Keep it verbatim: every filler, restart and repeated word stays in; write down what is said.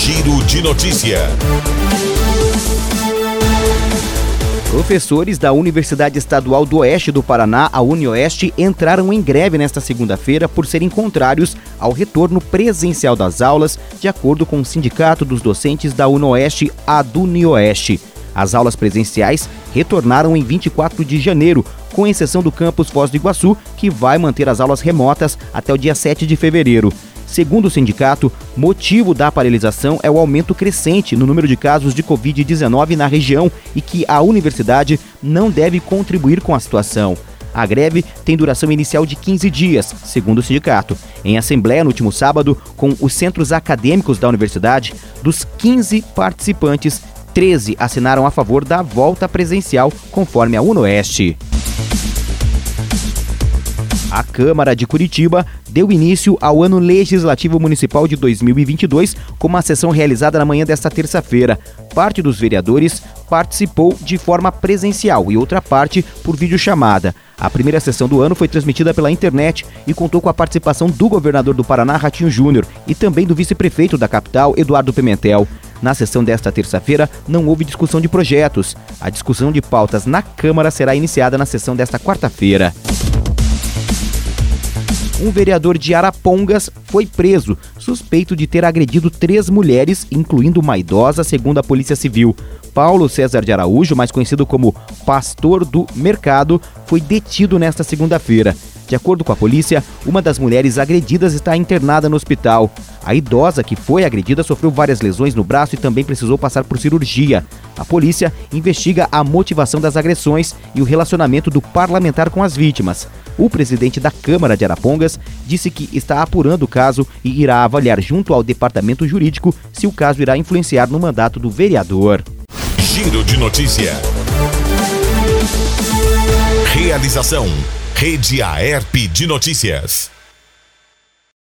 Giro de Notícia. Professores da Universidade Estadual do Oeste do Paraná, a UniOeste, entraram em greve nesta segunda-feira por serem contrários ao retorno presencial das aulas, de acordo com o Sindicato dos Docentes da UniOeste, a DUNIOeste. As aulas presenciais retornaram em vinte e quatro de janeiro, com exceção do campus Foz do Iguaçu, que vai manter as aulas remotas até o dia sete de fevereiro. Segundo o sindicato, motivo da paralisação é o aumento crescente no número de casos de covid dezenove na região e que a universidade não deve contribuir com a situação. A greve tem duração inicial de quinze dias, segundo o sindicato. Em assembleia no último sábado, com os centros acadêmicos da universidade, dos quinze participantes, treze assinaram a favor da volta presencial, conforme a UniOeste. A Câmara de Curitiba deu início ao ano legislativo municipal de dois mil e vinte e dois com uma sessão realizada na manhã desta terça-feira. Parte dos vereadores participou de forma presencial e outra parte por videochamada. A primeira sessão do ano foi transmitida pela internet e contou com a participação do governador do Paraná, Ratinho Júnior, e também do vice-prefeito da capital, Eduardo Pimentel. Na sessão desta terça-feira, não houve discussão de projetos. A discussão de pautas na Câmara será iniciada na sessão desta quarta-feira. Um vereador de Arapongas foi preso, suspeito de ter agredido três mulheres, incluindo uma idosa, segundo a Polícia Civil. Paulo César de Araújo, mais conhecido como Pastor do Mercado, foi detido nesta segunda-feira. De acordo com a polícia, uma das mulheres agredidas está internada no hospital. A idosa que foi agredida sofreu várias lesões no braço e também precisou passar por cirurgia. A polícia investiga a motivação das agressões e o relacionamento do parlamentar com as vítimas. O presidente da Câmara de Arapongas disse que está apurando o caso e irá avaliar junto ao departamento jurídico se o caso irá influenciar no mandato do vereador. Giro de Notícia. Realização: Rede Aerp de Notícias.